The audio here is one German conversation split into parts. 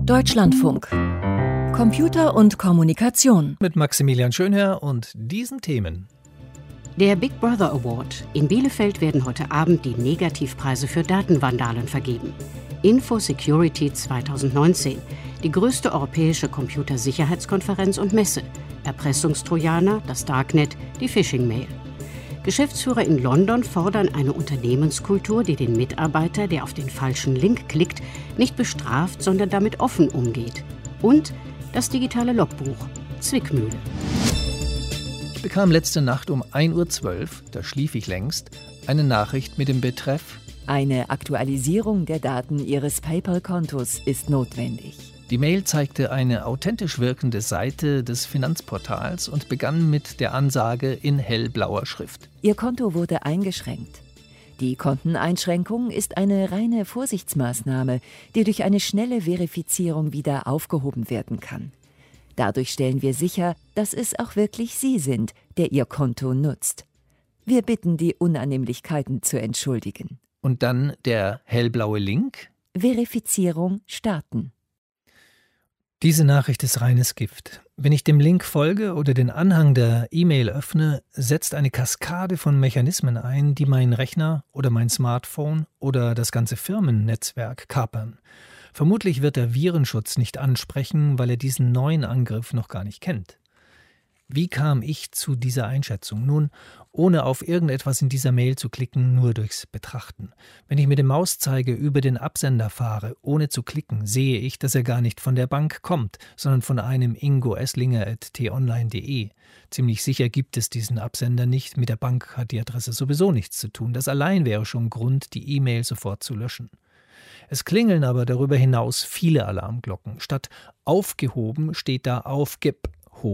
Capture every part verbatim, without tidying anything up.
Deutschlandfunk. Computer und Kommunikation. Mit Maximilian Schönherr und diesen Themen. Der Big Brother Award. In Bielefeld werden heute Abend die Negativpreise für Datenvandalen vergeben. Infosecurity zweitausendneunzehn. Die größte europäische Computersicherheitskonferenz und Messe. Erpressungstrojaner, das Darknet, die Phishing-Mail. Geschäftsführer in London fordern eine Unternehmenskultur, die den Mitarbeiter, der auf den falschen Link klickt, nicht bestraft, sondern damit offen umgeht. Und das digitale Logbuch. Zwickmühle. Ich bekam letzte Nacht um ein Uhr zwölf, da schlief ich längst, eine Nachricht mit dem Betreff: Eine Aktualisierung der Daten Ihres PayPal-Kontos ist notwendig. Die Mail zeigte eine authentisch wirkende Seite des Finanzportals und begann mit der Ansage in hellblauer Schrift: Ihr Konto wurde eingeschränkt. Die Konteneinschränkung ist eine reine Vorsichtsmaßnahme, die durch eine schnelle Verifizierung wieder aufgehoben werden kann. Dadurch stellen wir sicher, dass es auch wirklich Sie sind, der Ihr Konto nutzt. Wir bitten, die Unannehmlichkeiten zu entschuldigen. Und dann der hellblaue Link: Verifizierung starten. Diese Nachricht ist reines Gift. Wenn ich dem Link folge oder den Anhang der E-Mail öffne, setzt eine Kaskade von Mechanismen ein, die meinen Rechner oder mein Smartphone oder das ganze Firmennetzwerk kapern. Vermutlich wird der Virenschutz nicht ansprechen, weil er diesen neuen Angriff noch gar nicht kennt. Wie kam ich zu dieser Einschätzung? Nun, ohne auf irgendetwas in dieser Mail zu klicken, nur durchs Betrachten. Wenn ich mit dem Mauszeiger über den Absender fahre, ohne zu klicken, sehe ich, dass er gar nicht von der Bank kommt, sondern von einem ingo esslinger at t online punkt de. Ziemlich sicher gibt es diesen Absender nicht, mit der Bank hat die Adresse sowieso nichts zu tun. Das allein wäre schon Grund, die E-Mail sofort zu löschen. Es klingeln aber darüber hinaus viele Alarmglocken. Statt aufgehoben steht da aufgib.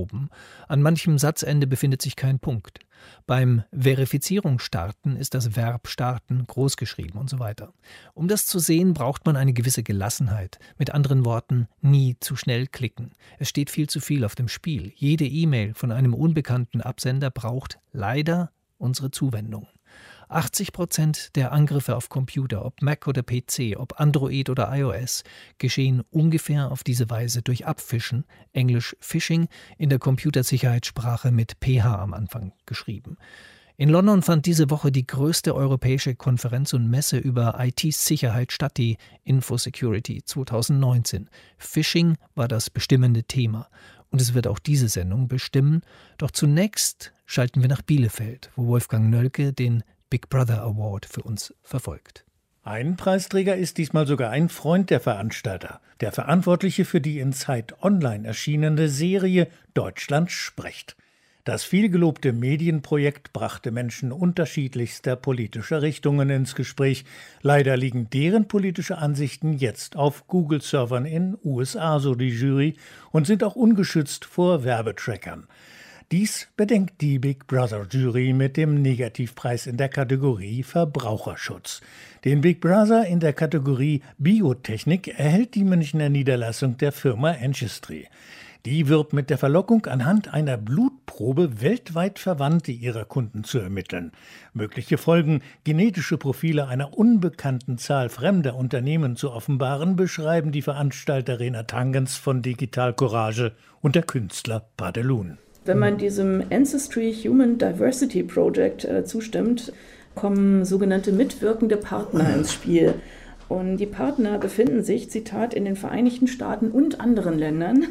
An manchem Satzende befindet sich kein Punkt. Beim Verifizierung starten ist das Verb starten großgeschrieben und so weiter. Um das zu sehen, braucht man eine gewisse Gelassenheit. Mit anderen Worten, nie zu schnell klicken. Es steht viel zu viel auf dem Spiel. Jede E-Mail von einem unbekannten Absender braucht leider unsere Zuwendung. achtzig Prozent der Angriffe auf Computer, ob Mac oder P C, ob Android oder iOS, geschehen ungefähr auf diese Weise durch Abfischen, englisch Phishing, in der Computersicherheitssprache mit P H am Anfang geschrieben. In London fand diese Woche die größte europäische Konferenz und Messe über I T-Sicherheit statt, die Infosecurity zweitausendneunzehn. Phishing war das bestimmende Thema. Und es wird auch diese Sendung bestimmen. Doch zunächst schalten wir nach Bielefeld, wo Wolfgang Nölke den Big Brother Award für uns verfolgt. Ein Preisträger ist diesmal sogar ein Freund der Veranstalter, der Verantwortliche für die in Zeit Online erschienene Serie Deutschland spricht. Das vielgelobte Medienprojekt brachte Menschen unterschiedlichster politischer Richtungen ins Gespräch. Leider liegen deren politische Ansichten jetzt auf Google-Servern in U S A, so die Jury, und sind auch ungeschützt vor Werbetrackern. Dies bedenkt die Big Brother Jury mit dem Negativpreis in der Kategorie Verbraucherschutz. Den Big Brother in der Kategorie Biotechnik erhält die Münchner Niederlassung der Firma Ancestry. Die wirbt mit der Verlockung, anhand einer Blutprobe weltweit Verwandte ihrer Kunden zu ermitteln. Mögliche Folgen, genetische Profile einer unbekannten Zahl fremder Unternehmen zu offenbaren, beschreiben die Veranstalter Rena Tangens von Digital Courage und der Künstler Padelun. Wenn man diesem Ancestry Human Diversity Project äh, zustimmt, kommen sogenannte mitwirkende Partner ins Spiel. Und die Partner befinden sich, Zitat, in den Vereinigten Staaten und anderen Ländern.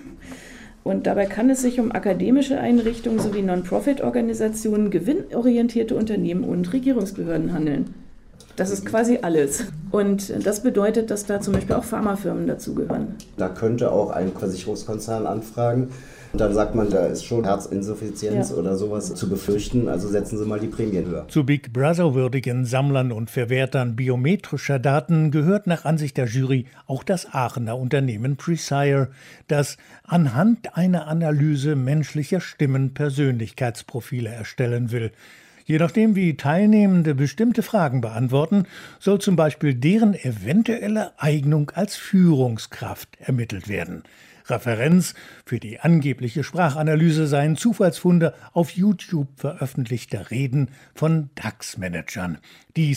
Und dabei kann es sich um akademische Einrichtungen sowie Non-Profit-Organisationen, gewinnorientierte Unternehmen und Regierungsbehörden handeln. Das ist quasi alles. Und das bedeutet, dass da zum Beispiel auch Pharmafirmen dazugehören. Da könnte auch ein Versicherungskonzern anfragen. Und dann sagt man, da ist schon Herzinsuffizienz ja. oder sowas zu befürchten, also setzen Sie mal die Prämien höher. Zu Big Brother-würdigen Sammlern und Verwertern biometrischer Daten gehört nach Ansicht der Jury auch das Aachener Unternehmen Presire, das anhand einer Analyse menschlicher Stimmen Persönlichkeitsprofile erstellen will. Je nachdem, wie Teilnehmende bestimmte Fragen beantworten, soll zum Beispiel deren eventuelle Eignung als Führungskraft ermittelt werden. Referenz für die angebliche Sprachanalyse seien Zufallsfunde auf YouTube veröffentlichter Reden von DAX-Managern. Dies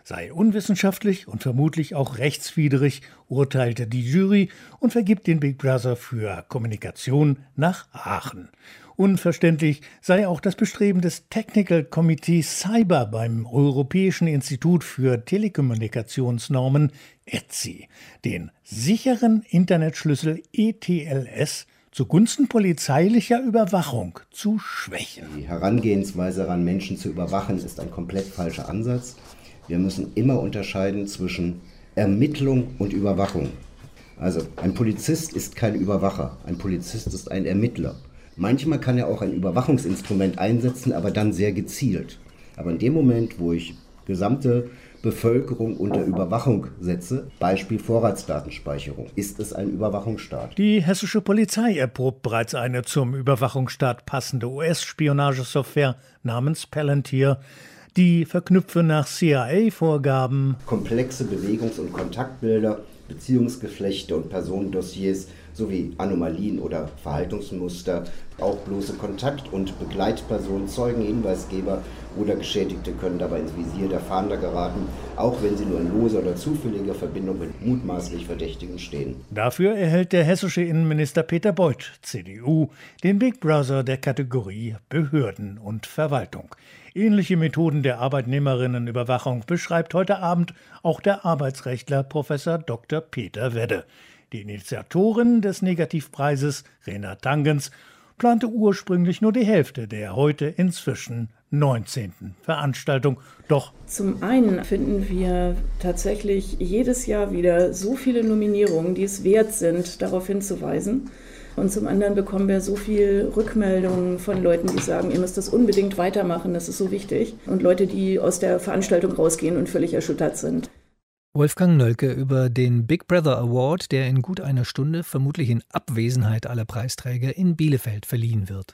sei unwissenschaftlich und vermutlich auch rechtswidrig, urteilte die Jury und vergibt den Big Brother für Kommunikation nach Aachen. Unverständlich sei auch das Bestreben des Technical Committee Cyber beim Europäischen Institut für Telekommunikationsnormen E T S I, den sicheren Internetschlüssel E T L S zugunsten polizeilicher Überwachung zu schwächen. Die Herangehensweise daran, Menschen zu überwachen, ist ein komplett falscher Ansatz. Wir müssen immer unterscheiden zwischen Ermittlung und Überwachung. Also ein Polizist ist kein Überwacher, ein Polizist ist ein Ermittler. Manchmal kann er auch ein Überwachungsinstrument einsetzen, aber dann sehr gezielt. Aber in dem Moment, wo ich gesamte Bevölkerung unter Überwachung setze, Beispiel Vorratsdatenspeicherung, ist es ein Überwachungsstaat. Die hessische Polizei erprobt bereits eine zum Überwachungsstaat passende U S-Spionagesoftware namens Palantir. Die verknüpfe nach C I A-Vorgaben komplexe Bewegungs- und Kontaktbilder, Beziehungsgeflechte und Personendossiers sowie Anomalien oder Verhaltensmuster, auch bloße Kontakt- und Begleitpersonen, Zeugen, Hinweisgeber oder Geschädigte können dabei ins Visier der Fahnder geraten, auch wenn sie nur in loser oder zufälliger Verbindung mit mutmaßlich Verdächtigen stehen. Dafür erhält der hessische Innenminister Peter Beuth, C D U, den Big Brother der Kategorie Behörden und Verwaltung. Ähnliche Methoden der Arbeitnehmerinnenüberwachung beschreibt heute Abend auch der Arbeitsrechtler Professor Doktor Peter Wedde. Die Initiatorin des Negativpreises, Rena Tangens, plante ursprünglich nur die Hälfte der heute inzwischen neunzehnten Veranstaltung. Doch zum einen finden wir tatsächlich jedes Jahr wieder so viele Nominierungen, die es wert sind, darauf hinzuweisen. Und zum anderen bekommen wir so viel Rückmeldungen von Leuten, die sagen, ihr müsst das unbedingt weitermachen, das ist so wichtig. Und Leute, die aus der Veranstaltung rausgehen und völlig erschüttert sind. Wolfgang Nölke über den Big Brother Award, der in gut einer Stunde, vermutlich in Abwesenheit aller Preisträger, in Bielefeld verliehen wird.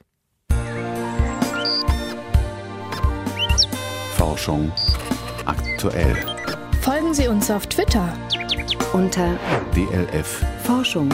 Forschung aktuell. Folgen Sie uns auf Twitter unter D L F Forschung.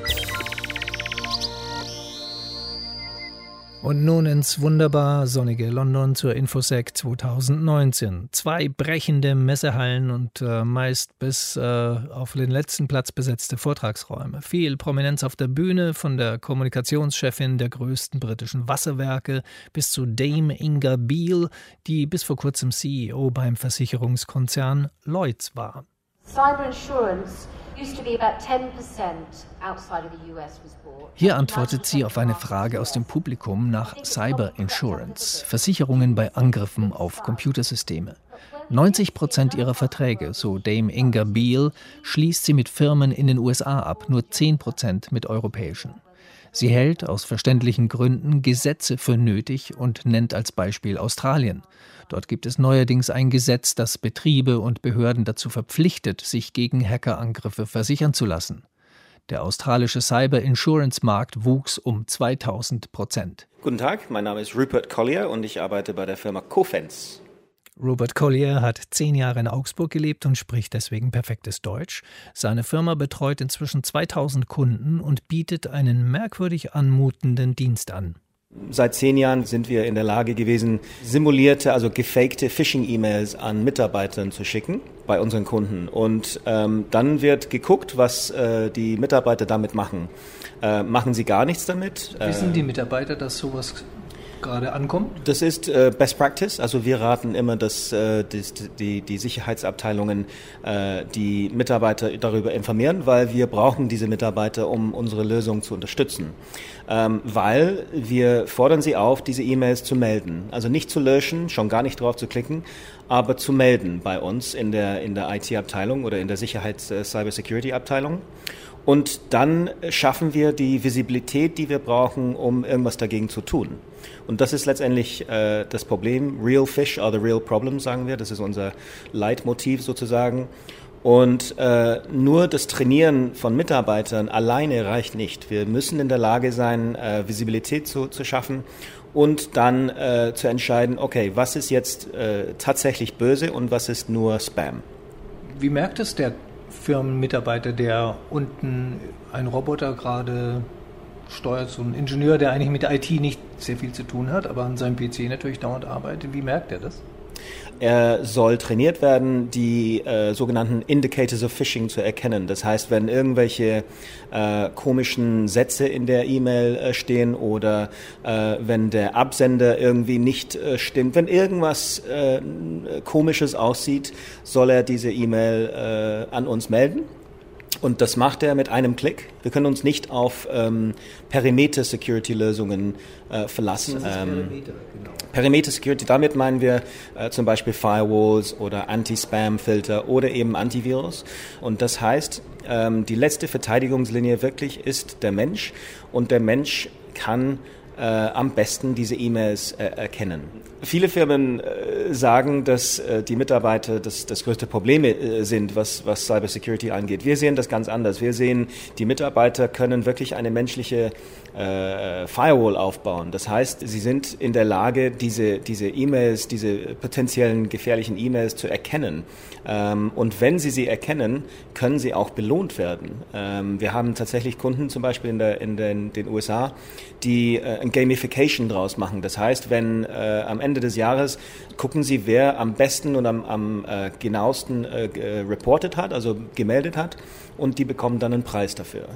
Und nun ins wunderbar sonnige London zur Infosec zweitausendneunzehn. Zwei brechende Messehallen und äh, meist bis äh, auf den letzten Platz besetzte Vortragsräume. Viel Prominenz auf der Bühne, von der Kommunikationschefin der größten britischen Wasserwerke bis zu Dame Inga Beale, die bis vor kurzem C E O beim Versicherungskonzern Lloyds war. Cyber insurance used to be about ten percent outside of the U S was bought. Hier antwortet sie auf eine Frage aus dem Publikum nach Cyber Insurance, Versicherungen bei Angriffen auf Computersysteme. neunzig Prozent ihrer Verträge, so Dame Inga Beale, schließt sie mit Firmen in den U S A ab, nur zehn Prozent mit europäischen. Sie hält aus verständlichen Gründen Gesetze für nötig und nennt als Beispiel Australien. Dort gibt es neuerdings ein Gesetz, das Betriebe und Behörden dazu verpflichtet, sich gegen Hackerangriffe versichern zu lassen. Der australische Cyber-Insurance-Markt wuchs um zweitausend Prozent. Guten Tag, mein Name ist Rupert Collier und ich arbeite bei der Firma Cofence. Robert Collier hat zehn Jahre in Augsburg gelebt und spricht deswegen perfektes Deutsch. Seine Firma betreut inzwischen zweitausend Kunden und bietet einen merkwürdig anmutenden Dienst an. Seit zehn Jahren sind wir in der Lage gewesen, simulierte, also gefakte Phishing-E-Mails an Mitarbeitern zu schicken bei unseren Kunden. Und ähm, dann wird geguckt, was äh, die Mitarbeiter damit machen. Äh, machen sie gar nichts damit? Wissen die Mitarbeiter, dass sowas gerade ankommt? Das ist äh, Best Practice. Also wir raten immer, dass äh, die, die, die Sicherheitsabteilungen äh, die Mitarbeiter darüber informieren, weil wir brauchen diese Mitarbeiter, um unsere Lösung zu unterstützen. Ähm, weil wir fordern sie auf, diese E-Mails zu melden. Also nicht zu löschen, schon gar nicht drauf zu klicken, aber zu melden bei uns in der, in der I T-Abteilung oder in der Sicherheits-Cybersecurity-Abteilung. Und dann schaffen wir die Visibilität, die wir brauchen, um irgendwas dagegen zu tun. Und das ist letztendlich äh, das Problem. Real fish are the real problem, sagen wir. Das ist unser Leitmotiv sozusagen. Und äh, nur das Trainieren von Mitarbeitern alleine reicht nicht. Wir müssen in der Lage sein, äh, Visibilität zu, zu schaffen und dann äh, zu entscheiden, okay, was ist jetzt äh, tatsächlich böse und was ist nur Spam. Wie merkt es der Firmenmitarbeiter, der unten einen Roboter gerade steuert, so ein Ingenieur, der eigentlich mit I T nicht sehr viel zu tun hat, aber an seinem P C natürlich dauernd arbeitet? Wie merkt er das? Er soll trainiert werden, die äh, sogenannten Indicators of Phishing zu erkennen. Das heißt, wenn irgendwelche äh, komischen Sätze in der E-Mail äh, stehen oder äh, wenn der Absender irgendwie nicht äh, stimmt, wenn irgendwas äh, Komisches aussieht, soll er diese E-Mail äh, an uns melden. Und das macht er mit einem Klick. Wir können uns nicht auf ähm, Perimeter-Security-Lösungen äh, verlassen. Das ist ähm, Perimeter, genau. Perimeter-Security, damit meinen wir äh, zum Beispiel Firewalls oder Anti-Spam-Filter oder eben Antivirus. Und das heißt, ähm, die letzte Verteidigungslinie wirklich ist der Mensch. Und der Mensch kann äh, am besten diese E-Mails äh, erkennen. Viele Firmen äh, sagen, dass äh, die Mitarbeiter das, das größte Problem äh, sind, was, was Cybersecurity angeht. Wir sehen das ganz anders. Wir sehen, die Mitarbeiter können wirklich eine menschliche äh, Firewall aufbauen. Das heißt, sie sind in der Lage, diese, diese E-Mails, diese potenziellen gefährlichen E-Mails zu erkennen. Ähm, und wenn sie sie erkennen, können sie auch belohnt werden. Ähm, wir haben tatsächlich Kunden, zum Beispiel in, der, in den, den U S A, die äh, ein Gamification draus machen. Das heißt, wenn äh, am Ende des Jahres gucken Sie, wer am besten und am, am äh, genauesten äh, reported hat, also gemeldet hat, und die bekommen dann einen Preis dafür.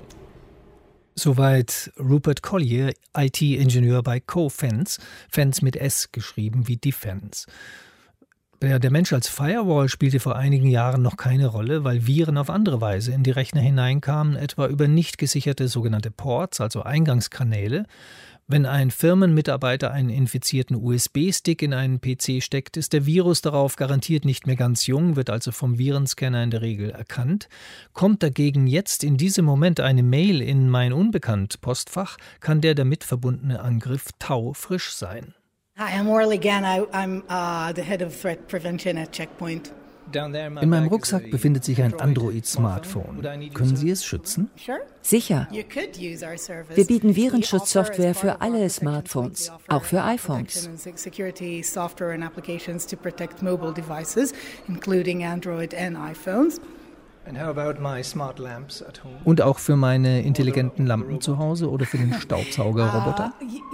Soweit Rupert Collier, I T-Ingenieur bei Cofense, Fence mit S geschrieben wie Defense. Der Mensch als Firewall spielte vor einigen Jahren noch keine Rolle, weil Viren auf andere Weise in die Rechner hineinkamen, etwa über nicht gesicherte sogenannte Ports, also Eingangskanäle. Wenn ein Firmenmitarbeiter einen infizierten U S B-Stick in einen P C steckt, ist der Virus darauf garantiert nicht mehr ganz jung, wird also vom Virenscanner in der Regel erkannt. Kommt dagegen jetzt in diesem Moment eine Mail in mein Unbekannt-Postfach, kann der damit verbundene Angriff taufrisch sein. Hi, I'm Orly Gann. I'm uh, the head of threat prevention at Checkpoint. In meinem Rucksack befindet sich ein Android-Smartphone. Können Sie es schützen? Sicher. Wir bieten Virenschutzsoftware für alle Smartphones, auch für iPhones. Und auch für meine intelligenten Lampen zu Hause oder für den Staubsaugerroboter?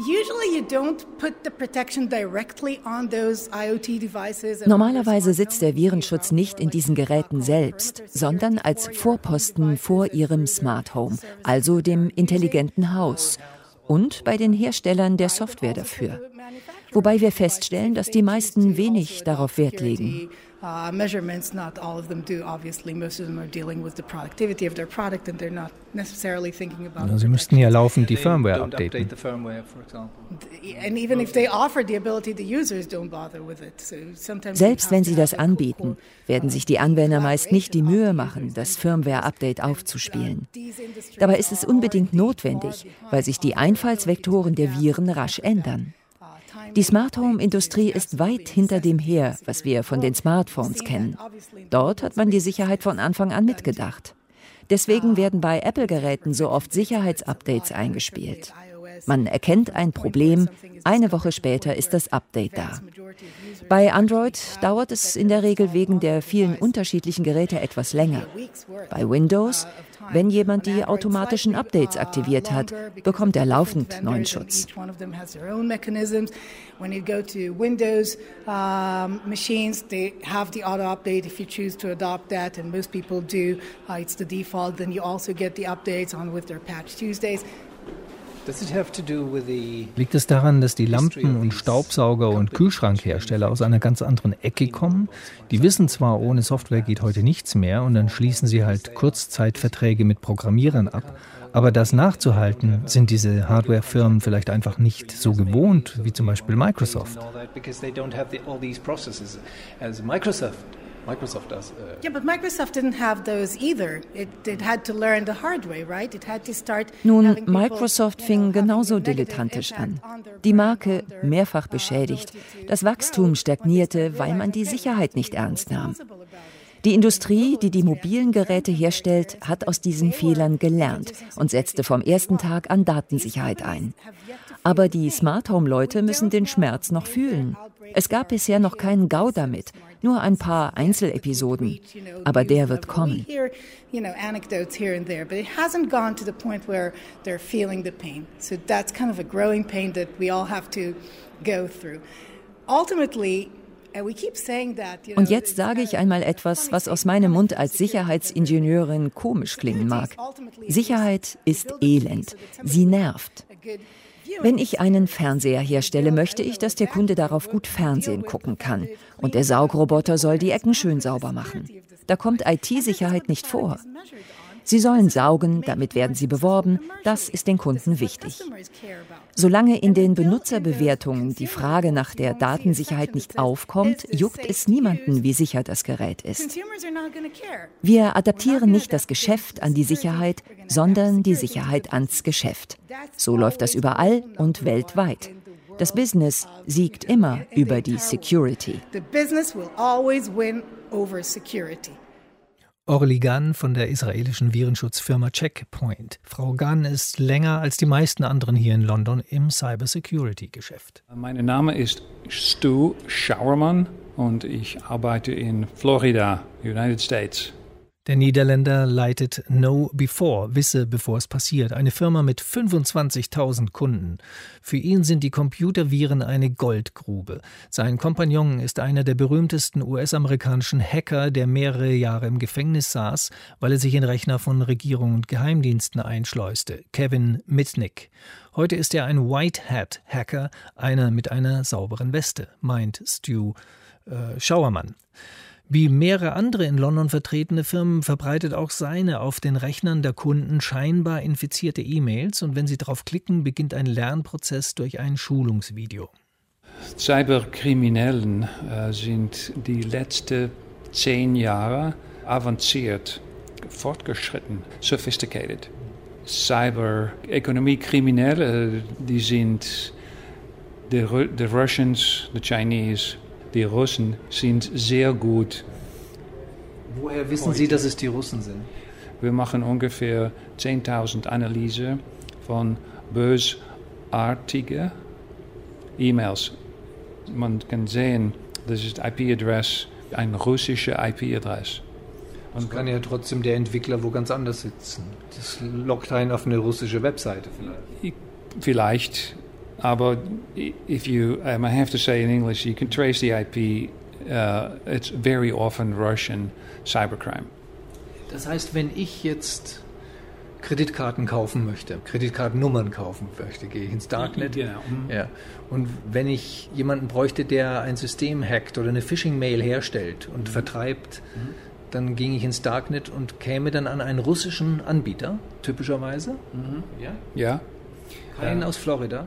Normalerweise sitzt der Virenschutz nicht in diesen Geräten selbst, sondern als Vorposten vor Ihrem Smart Home, also dem intelligenten Haus, und bei den Herstellern der Software dafür. Wobei wir feststellen, dass die meisten wenig darauf Wert legen. Uh, measurements, not all of them do, obviously. Most of them are dealing with the productivity of their product and they're not necessarily thinking about it. Sie müssten ja laufend die Firmware updaten. And even if they offer the ability, the users don't bother with it. So sometimes Selbst wenn sie das anbieten, werden sich die Anwender meist nicht die Mühe machen, das Firmware-Update aufzuspielen. Dabei ist es unbedingt notwendig, weil sich die Einfallsvektoren der Viren rasch ändern. Die Smart-Home-Industrie ist weit hinter dem her, was wir von den Smartphones kennen. Dort hat man die Sicherheit von Anfang an mitgedacht. Deswegen werden bei Apple-Geräten so oft Sicherheitsupdates eingespielt. Man erkennt ein Problem, eine Woche später ist das Update da. Bei Android dauert es in der Regel wegen der vielen unterschiedlichen Geräte etwas länger. Bei Windows, wenn jemand die automatischen Updates aktiviert hat, bekommt er laufend neuen Schutz. When you go to Windows um, machines, they have the auto update if you choose to adopt that, and most people do. Uh, it's the default. Then you also get the updates on with their Patch Tuesdays. Liegt es daran, dass die Lampen- und Staubsauger- und Kühlschrankhersteller aus einer ganz anderen Ecke kommen? Die wissen zwar, ohne Software geht heute nichts mehr und dann schließen sie halt Kurzzeitverträge mit Programmierern ab, aber das nachzuhalten, sind diese Hardwarefirmen vielleicht einfach nicht so gewohnt, wie zum Beispiel Microsoft. Microsoft does. Uh yeah, but Microsoft didn't have those either. It, it had to learn the hard way, right? It had to start. Nun, Microsoft fing genauso dilettantisch an. Die Marke mehrfach beschädigt. Das Wachstum stagnierte, weil man die Sicherheit nicht ernst nahm. Die Industrie, die die mobilen Geräte herstellt, hat aus diesen Fehlern gelernt und setzte vom ersten Tag an Datensicherheit ein. Aber die Smart-Home-Leute müssen den Schmerz noch fühlen. Es gab bisher noch keinen Gau damit, nur ein paar Einzelepisoden. Aber der wird kommen. Ultimately, Und jetzt sage ich einmal etwas, was aus meinem Mund als Sicherheitsingenieurin komisch klingen mag. Sicherheit ist elend. Sie nervt. Wenn ich einen Fernseher herstelle, möchte ich, dass der Kunde darauf gut Fernsehen gucken kann. Und der Saugroboter soll die Ecken schön sauber machen. Da kommt I T-Sicherheit nicht vor. Sie sollen saugen, damit werden sie beworben, das ist den Kunden wichtig. Solange in den Benutzerbewertungen die Frage nach der Datensicherheit nicht aufkommt, juckt es niemanden, wie sicher das Gerät ist. Wir adaptieren nicht das Geschäft an die Sicherheit, sondern die Sicherheit ans Geschäft. So läuft das überall und weltweit. Das Business siegt immer über die Security. Orly Gunn von der israelischen Virenschutzfirma Checkpoint. Frau Gunn ist länger als die meisten anderen hier in London im Cybersecurity-Geschäft. Mein Name ist Stu Schauermann und ich arbeite in Florida, United States. Der Niederländer leitet Know Before, wisse, bevor es passiert, eine Firma mit fünfundzwanzigtausend Kunden. Für ihn sind die Computerviren eine Goldgrube. Sein Kompagnon ist einer der berühmtesten U S-amerikanischen Hacker, der mehrere Jahre im Gefängnis saß, weil er sich in Rechner von Regierung und Geheimdiensten einschleuste, Kevin Mitnick. Heute ist er ein White-Hat-Hacker, einer mit einer sauberen Weste, meint Stu äh, Schauermann. Wie mehrere andere in London vertretene Firmen verbreitet auch seine auf den Rechnern der Kunden scheinbar infizierte E-Mails und wenn sie darauf klicken, beginnt ein Lernprozess durch ein Schulungsvideo. Cyberkriminellen äh, sind die letzten zehn Jahre avanciert, fortgeschritten, sophisticated. Cyber-Ökonomie-Kriminelle, die sind die, die Russians, die Chinese. Die Russen sind sehr gut. Woher wissen Sie, dass es die Russen sind? Wir machen ungefähr zehntausend Analysen von bösartigen E-Mails. Man kann sehen, das ist I P-Adress, ein russischer I P-Adress. Man kann ja trotzdem der Entwickler wo ganz anders sitzen. Das lockt einen auf eine russische Webseite vielleicht. Vielleicht. Aber if you, um, I have to say in English, you can trace the I P. Uh, it's very often Russian cybercrime. Das heißt, wenn ich jetzt Kreditkarten kaufen möchte, Kreditkartennummern kaufen möchte, gehe ich ins Darknet. Genau. Mhm. Ja. Und wenn ich jemanden bräuchte, der ein System hackt oder eine Phishing-Mail herstellt und mhm. vertreibt, mhm. dann ging ich ins Darknet und käme dann an einen russischen Anbieter, typischerweise. Mhm. Ja? Ja. Keinen uh, aus Florida?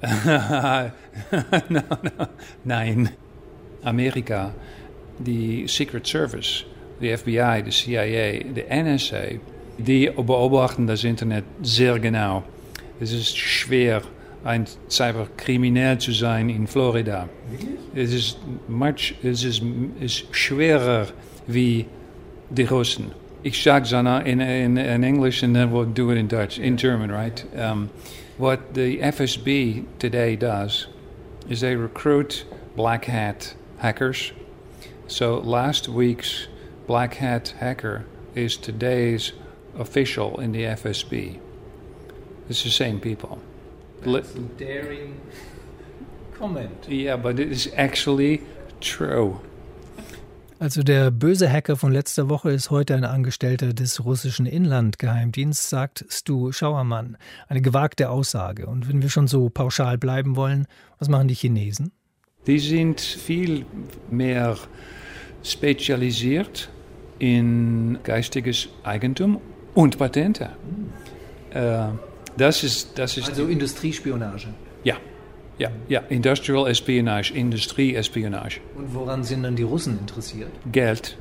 no, no. Nein. Amerika, die Secret Service, die F B I, die C I A, die N S A, die beobachten das Internet sehr genau. Es ist schwer, ein Cyberkriminell zu sein in Florida. Es ist, much, es ist, ist schwerer wie die Russen. Ich sage es in, in, in English and then we'll do it in Dutch, in German, right? Um, What the F S B today does is they recruit black hat hackers. So last week's black hat hacker is today's official in the F S B. It's the same people. That's a daring comment. Yeah, but it is actually true. Also der böse Hacker von letzter Woche ist heute ein Angestellter des russischen Inlandgeheimdienstes, sagt Stu Schauermann. Eine gewagte Aussage. Und wenn wir schon so pauschal bleiben wollen, was machen die Chinesen? Die sind viel mehr spezialisiert in geistiges Eigentum und Patente. Mhm. Äh, das ist, das ist also Industriespionage? Ja. Ja, ja, Industrial Espionage, Industrieespionage. Und woran sind dann die Russen interessiert? Geld.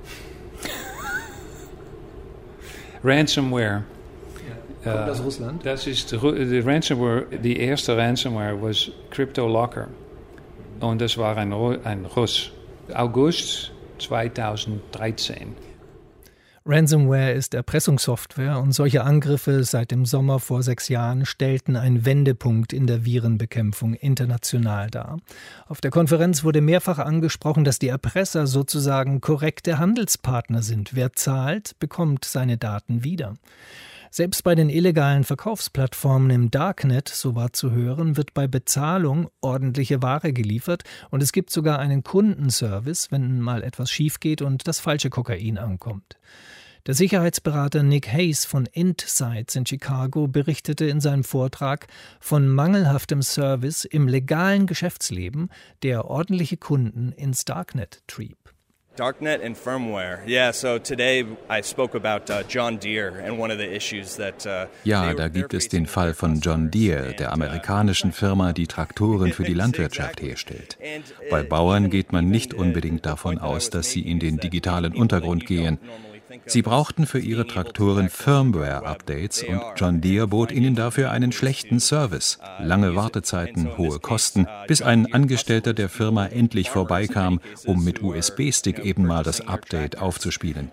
Ransomware. Ja. Kommt uh, aus Russland? Das ist die Ransomware, die erste Ransomware was CryptoLocker. Und das war ein, ein Russ. August zweitausenddreizehn. Ransomware ist Erpressungssoftware und solche Angriffe seit dem Sommer vor sechs Jahren stellten einen Wendepunkt in der Virenbekämpfung international dar. Auf der Konferenz wurde mehrfach angesprochen, dass die Erpresser sozusagen korrekte Handelspartner sind. Wer zahlt, bekommt seine Daten wieder. Selbst bei den illegalen Verkaufsplattformen im Darknet, so war zu hören, wird bei Bezahlung ordentliche Ware geliefert und es gibt sogar einen Kundenservice, wenn mal etwas schief geht und das falsche Kokain ankommt. Der Sicherheitsberater Nick Hayes von Insights in Chicago berichtete in seinem Vortrag von mangelhaftem Service im legalen Geschäftsleben, der ordentliche Kunden ins Darknet trieb. Darknet and firmware. Yeah, so today I spoke about uh, John Deere and one of the issues that uh, Ja, da gibt es den Fall von John Deere, der amerikanischen Firma, die Traktoren für die Landwirtschaft herstellt. Bei Bauern geht man nicht unbedingt davon aus, dass sie in den digitalen Untergrund gehen. Sie brauchten für ihre Traktoren Firmware-Updates und John Deere bot ihnen dafür einen schlechten Service. Lange Wartezeiten, hohe Kosten, bis ein Angestellter der Firma endlich vorbeikam, um mit U S B-Stick eben mal das Update aufzuspielen.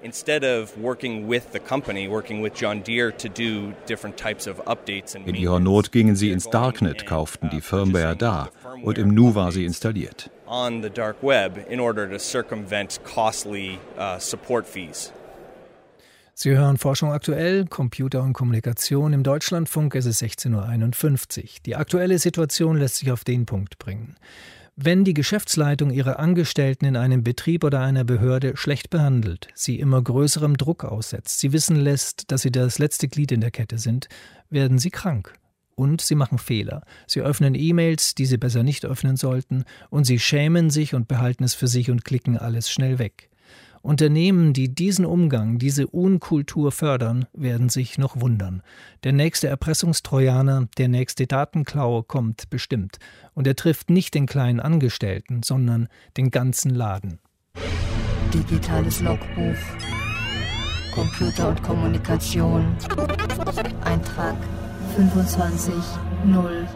In ihrer Not gingen sie ins Darknet, kauften die Firmware da und im Nu war sie installiert. On the dark web in order to circumvent costly uh, support fees. Sie hören Forschung aktuell, Computer und Kommunikation im Deutschlandfunk, es ist sechzehn Uhr einundfünfzig. Die aktuelle Situation lässt sich auf den Punkt bringen. Wenn die Geschäftsleitung ihre Angestellten in einem Betrieb oder einer Behörde schlecht behandelt, sie immer größerem Druck aussetzt, sie wissen lässt, dass sie das letzte Glied in der Kette sind, werden sie krank. Und sie machen Fehler. Sie öffnen E-Mails, die sie besser nicht öffnen sollten, und sie schämen sich und behalten es für sich und klicken alles schnell weg. Unternehmen, die diesen Umgang, diese Unkultur fördern, werden sich noch wundern. Der nächste Erpressungstrojaner, der nächste Datenklau kommt bestimmt. Und er trifft nicht den kleinen Angestellten, sondern den ganzen Laden. Digitales Logbuch. Computer und Kommunikation. Eintrag fünfundzwanzig null.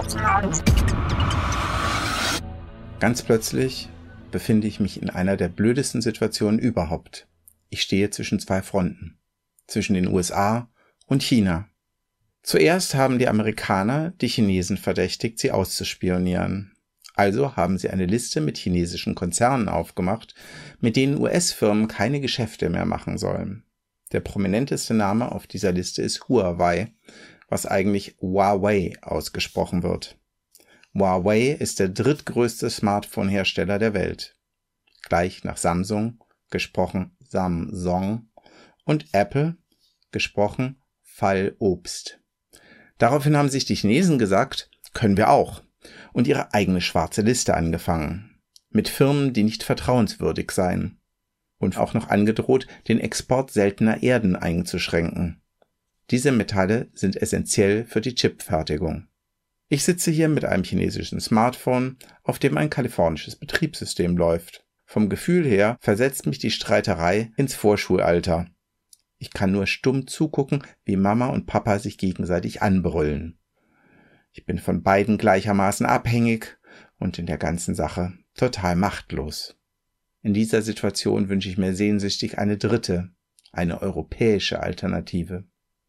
Ganz plötzlich befinde ich mich in einer der blödesten Situationen überhaupt. Ich stehe zwischen zwei Fronten, zwischen den U S A und China. Zuerst haben die Amerikaner die Chinesen verdächtigt, sie auszuspionieren. Also haben sie eine Liste mit chinesischen Konzernen aufgemacht, mit denen U S-Firmen keine Geschäfte mehr machen sollen. Der prominenteste Name auf dieser Liste ist Huawei, was eigentlich Huawei ausgesprochen wird. Huawei ist der drittgrößte Smartphone-Hersteller der Welt. Gleich nach Samsung, gesprochen Samsung, und Apple, gesprochen Fallobst. Daraufhin haben sich die Chinesen gesagt, können wir auch, und ihre eigene schwarze Liste angefangen. Mit Firmen, die nicht vertrauenswürdig seien. Und auch noch angedroht, den Export seltener Erden einzuschränken. Diese Metalle sind essentiell für die Chipfertigung. Ich sitze hier mit einem chinesischen Smartphone, auf dem ein kalifornisches Betriebssystem läuft. Vom Gefühl her versetzt mich die Streiterei ins Vorschulalter. Ich kann nur stumm zugucken, wie Mama und Papa sich gegenseitig anbrüllen. Ich bin von beiden gleichermaßen abhängig und in der ganzen Sache total machtlos. In dieser Situation wünsche ich mir sehnsüchtig eine dritte, eine europäische Alternative.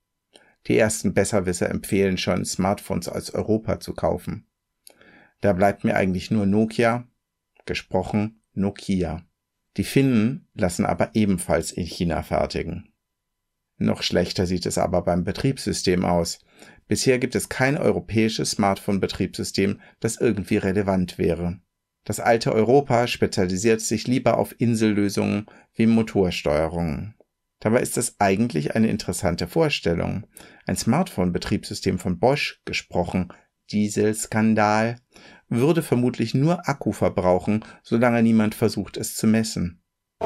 Die ersten Besserwisser empfehlen schon, Smartphones aus Europa zu kaufen. Da bleibt mir eigentlich nur Nokia, gesprochen Nokia. Die Finnen lassen aber ebenfalls in China fertigen. Noch schlechter sieht es aber beim Betriebssystem aus. Bisher gibt es kein europäisches Smartphone-Betriebssystem, das irgendwie relevant wäre. Das alte Europa spezialisiert sich lieber auf Insellösungen wie Motorsteuerungen. Dabei ist das eigentlich eine interessante Vorstellung. Ein Smartphone-Betriebssystem von Bosch, gesprochen Dieselskandal, würde vermutlich nur Akku verbrauchen, solange niemand versucht, es zu messen.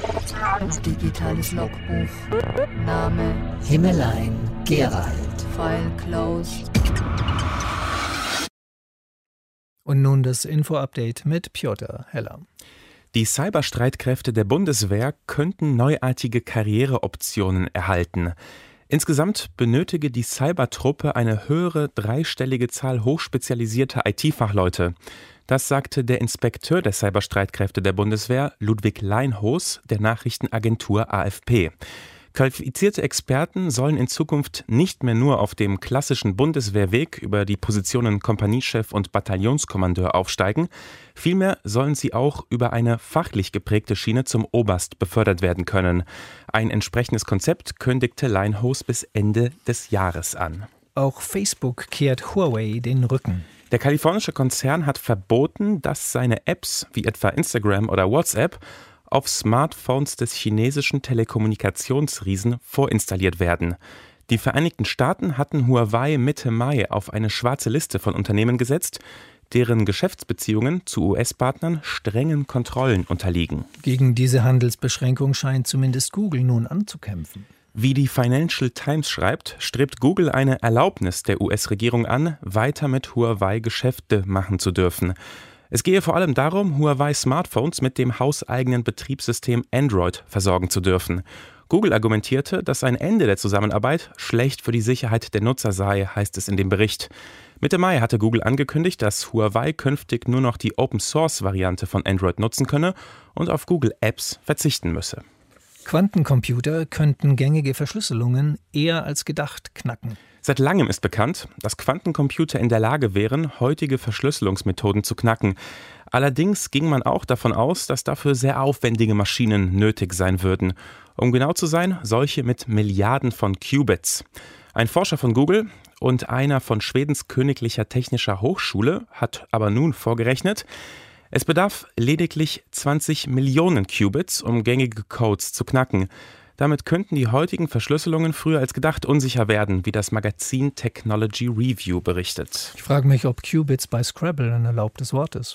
Digitales Logbuch. Name Himmelein Gerald. File closed. Und nun das Info-Update mit Piotr Heller. Die Cyberstreitkräfte der Bundeswehr könnten neuartige Karriereoptionen erhalten. Insgesamt benötige die Cybertruppe eine höhere dreistellige Zahl hochspezialisierter I T-Fachleute. Das sagte der Inspekteur der Cyberstreitkräfte der Bundeswehr, Ludwig Leinhoos, der Nachrichtenagentur A F P. Qualifizierte Experten sollen in Zukunft nicht mehr nur auf dem klassischen Bundeswehrweg über die Positionen Kompaniechef und Bataillonskommandeur aufsteigen, vielmehr sollen sie auch über eine fachlich geprägte Schiene zum Oberst befördert werden können. Ein entsprechendes Konzept kündigte Linehouse bis Ende des Jahres an. Auch Facebook kehrt Huawei den Rücken. Der kalifornische Konzern hat verboten, dass seine Apps wie etwa Instagram oder WhatsApp auf Smartphones des chinesischen Telekommunikationsriesen vorinstalliert werden. Die Vereinigten Staaten hatten Huawei Mitte Mai auf eine schwarze Liste von Unternehmen gesetzt, deren Geschäftsbeziehungen zu U S-Partnern strengen Kontrollen unterliegen. Gegen diese Handelsbeschränkung scheint zumindest Google nun anzukämpfen. Wie die Financial Times schreibt, strebt Google eine Erlaubnis der U S-Regierung an, weiter mit Huawei Geschäfte machen zu dürfen. Es gehe vor allem darum, Huawei-Smartphones mit dem hauseigenen Betriebssystem Android versorgen zu dürfen. Google argumentierte, dass ein Ende der Zusammenarbeit schlecht für die Sicherheit der Nutzer sei, heißt es in dem Bericht. Mitte Mai hatte Google angekündigt, dass Huawei künftig nur noch die Open-Source-Variante von Android nutzen könne und auf Google Apps verzichten müsse. Quantencomputer könnten gängige Verschlüsselungen eher als gedacht knacken. Seit langem ist bekannt, dass Quantencomputer in der Lage wären, heutige Verschlüsselungsmethoden zu knacken. Allerdings ging man auch davon aus, dass dafür sehr aufwendige Maschinen nötig sein würden. Um genau zu sein, solche mit Milliarden von Qubits. Ein Forscher von Google und einer von Schwedens Königlicher Technischer Hochschule hat aber nun vorgerechnet, es bedarf lediglich zwanzig Millionen Qubits, um gängige Codes zu knacken. Damit könnten die heutigen Verschlüsselungen früher als gedacht unsicher werden, wie das Magazin Technology Review berichtet. Ich frage mich, ob Qubits bei Scrabble ein erlaubtes Wort ist.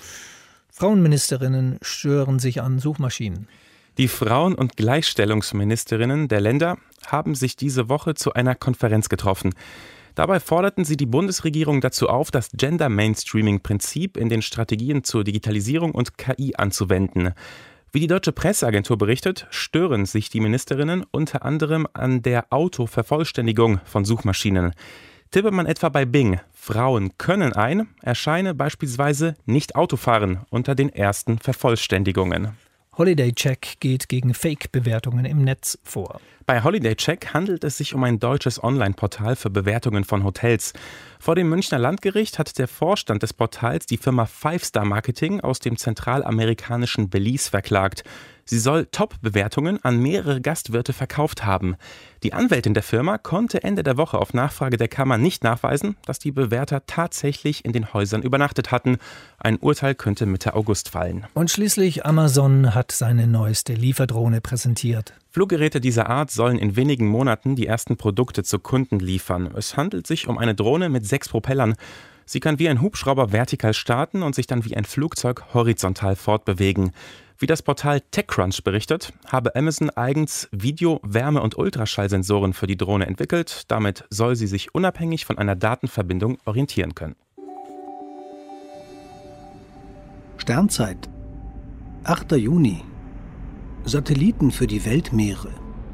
Frauenministerinnen stören sich an Suchmaschinen. Die Frauen- und Gleichstellungsministerinnen der Länder haben sich diese Woche zu einer Konferenz getroffen. Dabei forderten sie die Bundesregierung dazu auf, das Gender-Mainstreaming-Prinzip in den Strategien zur Digitalisierung und K I anzuwenden. Wie die Deutsche Presseagentur berichtet, stören sich die Ministerinnen unter anderem an der Autovervollständigung von Suchmaschinen. Tippe man etwa bei Bing, Frauen können ein, erscheine beispielsweise nicht Autofahren unter den ersten Vervollständigungen. Holiday Check geht gegen Fake-Bewertungen im Netz vor. Bei Holiday Check handelt es sich um ein deutsches Online-Portal für Bewertungen von Hotels. Vor dem Münchner Landgericht hat der Vorstand des Portals die Firma Five Star Marketing aus dem zentralamerikanischen Belize verklagt. Sie soll Top-Bewertungen an mehrere Gastwirte verkauft haben. Die Anwältin der Firma konnte Ende der Woche auf Nachfrage der Kammer nicht nachweisen, dass die Bewerter tatsächlich in den Häusern übernachtet hatten. Ein Urteil könnte Mitte August fallen. Und schließlich Amazon hat seine neueste Lieferdrohne präsentiert. Fluggeräte dieser Art sollen in wenigen Monaten die ersten Produkte zu Kunden liefern. Es handelt sich um eine Drohne mit sechs Propellern. Sie kann wie ein Hubschrauber vertikal starten und sich dann wie ein Flugzeug horizontal fortbewegen. Wie das Portal TechCrunch berichtet, habe Amazon eigens Video-, Wärme- und Ultraschallsensoren für die Drohne entwickelt. Damit soll sie sich unabhängig von einer Datenverbindung orientieren können. Sternzeit, achter Juni. Satelliten für die Weltmeere.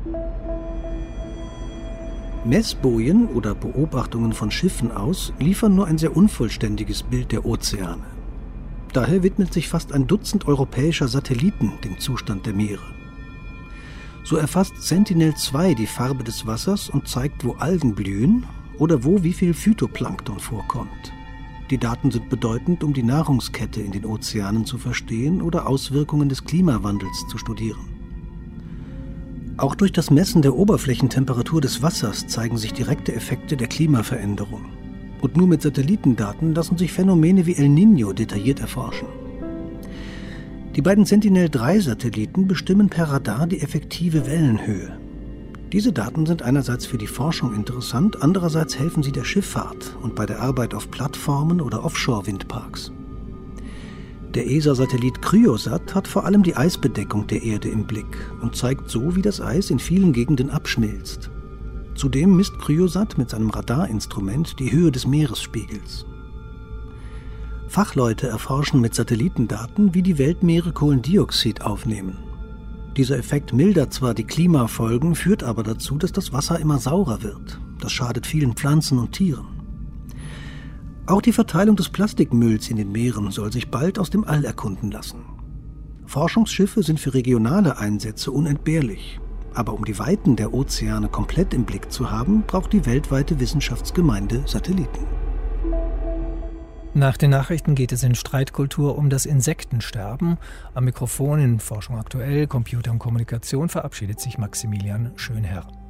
Messbojen oder Beobachtungen von Schiffen aus liefern nur ein sehr unvollständiges Bild der Ozeane. Daher widmet sich fast ein Dutzend europäischer Satelliten dem Zustand der Meere. So erfasst Sentinel zwei die Farbe des Wassers und zeigt, wo Algen blühen oder wo wie viel Phytoplankton vorkommt. Die Daten sind bedeutend, um die Nahrungskette in den Ozeanen zu verstehen oder Auswirkungen des Klimawandels zu studieren. Auch durch das Messen der Oberflächentemperatur des Wassers zeigen sich direkte Effekte der Klimaveränderung. Und nur mit Satellitendaten lassen sich Phänomene wie El Niño detailliert erforschen. Die beiden Sentinel drei Satelliten bestimmen per Radar die effektive Wellenhöhe. Diese Daten sind einerseits für die Forschung interessant, andererseits helfen sie der Schifffahrt und bei der Arbeit auf Plattformen oder Offshore-Windparks. Der E S A-Satellit Cryosat hat vor allem die Eisbedeckung der Erde im Blick und zeigt so, wie das Eis in vielen Gegenden abschmilzt. Zudem misst Cryosat mit seinem Radarinstrument die Höhe des Meeresspiegels. Fachleute erforschen mit Satellitendaten, wie die Weltmeere Kohlendioxid aufnehmen. Dieser Effekt mildert zwar die Klimafolgen, führt aber dazu, dass das Wasser immer saurer wird. Das schadet vielen Pflanzen und Tieren. Auch die Verteilung des Plastikmülls in den Meeren soll sich bald aus dem All erkunden lassen. Forschungsschiffe sind für regionale Einsätze unentbehrlich. Aber um die Weiten der Ozeane komplett im Blick zu haben, braucht die weltweite Wissenschaftsgemeinde Satelliten. Nach den Nachrichten geht es in Streitkultur um das Insektensterben. Am Mikrofon in Forschung aktuell, Computer und Kommunikation verabschiedet sich Maximilian Schönherr.